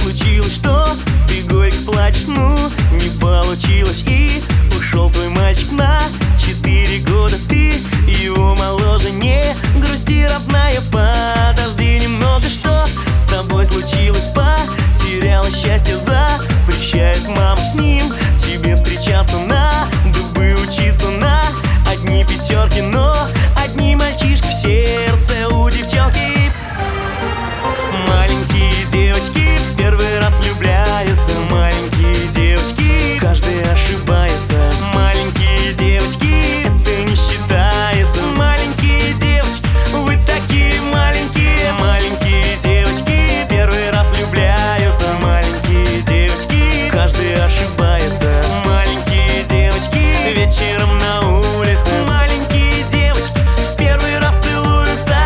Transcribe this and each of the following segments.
случилось, что ты горько плачешь? Ну, не получилось, и ушел твой мальчик на 4 года. Ты его моложе, не грусти, родная, подожди немного. Что с тобой случилось? Потеряла счастье, запрещает мама с ним тебе встречаться, на дубы учиться, на одни пятерки, но одни мальчишки в сердце у девчонки. Маленькие девочки в первый раз влюбляются, маленькие девочки, каждый ошибается. Маленькие девочки, это не считается. Маленькие девочки, вы такие маленькие. Маленькие девочки в первый раз влюбляются, маленькие девочки, каждый ошибается. Маленькие девочки вечером на улице, маленькие девочки в первый раз целуются.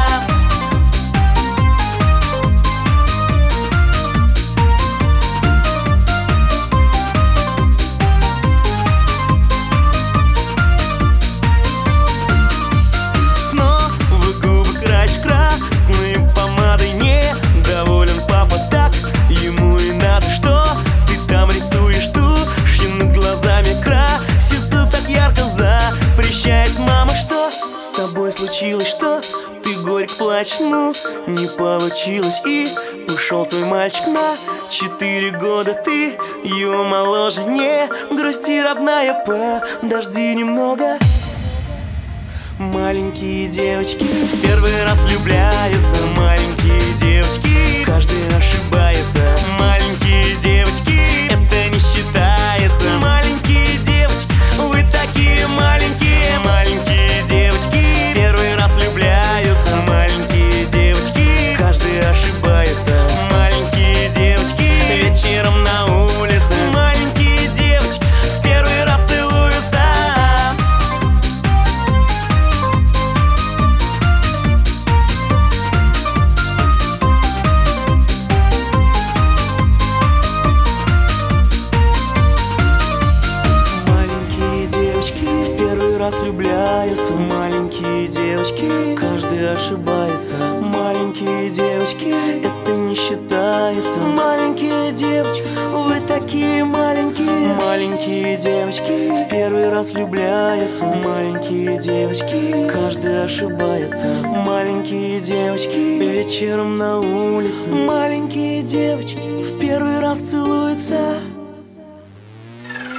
Снова губы красишь красной помадой, недоволен папа, так ему и надо. Что ты там рисуешь? Тушью над глазами красится так ярко, запрещает мама. Что с тобой случилось, что ты горько плачешь? Ну, не получилось, и ушел твой мальчик на 4 года. Ты его моложе, не грусти, родная, подожди немного. Маленькие девочки в первый раз влюбляются, маленькие девочки, каждый ошибается. Маленькие девочки, это не считается. Маленькие девочки, вы такие маленькие. Маленькие девочки в первый раз влюбляются, маленькие девочки, каждый ошибается. Маленькие девочки вечером на улице, маленькие девочки в первый раз целуются. В первый раз влюбляются, маленькие девочки, каждый ошибается. Маленькие девочки, это не считается. Маленькие девочки, вы такие маленькие. Маленькие девочки в первый раз влюбляются, маленькие девочки, каждый ошибается. Маленькие девочки вечером на улице, маленькие девочки в первый раз целуются.